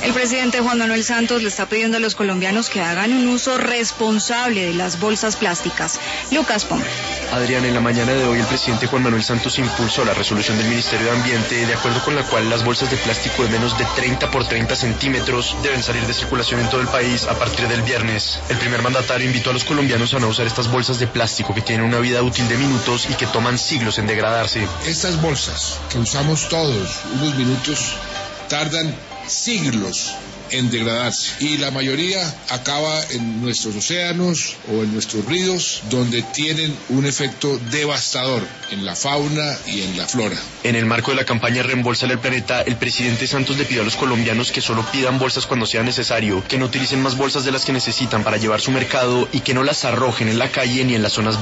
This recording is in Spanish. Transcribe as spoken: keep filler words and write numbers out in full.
El presidente Juan Manuel Santos le está pidiendo a los colombianos que hagan un uso responsable de las bolsas plásticas. Lucas Pombo. Adrián, en la mañana de hoy el presidente Juan Manuel Santos impulsó la resolución del Ministerio de Ambiente, de acuerdo con la cual las bolsas de plástico de menos de treinta por treinta centímetros deben salir de circulación en todo el país a partir del viernes. El primer mandatario invitó a los colombianos a no usar estas bolsas de plástico que tienen una vida útil de minutos y que toman siglos en degradarse. Estas bolsas que usamos todos unos minutos tardan siglos en degradarse y la mayoría acaba en nuestros océanos o en nuestros ríos, donde tienen un efecto devastador en la fauna y en la flora. En el marco de la campaña Reembolsale al Planeta, el presidente Santos le pidió a los colombianos que solo pidan bolsas cuando sea necesario, que no utilicen más bolsas de las que necesitan para llevar su mercado y que no las arrojen en la calle ni en las zonas